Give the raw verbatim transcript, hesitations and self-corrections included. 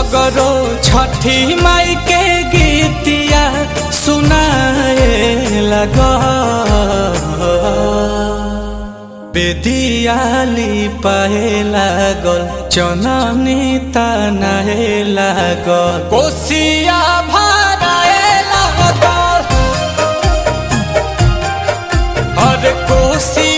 सगरो छठी माई के गीतिया सुनाए लगा बेदियाली पाए लागल चननी तनाए लागल कोसिया भराए लागल अरे कोसी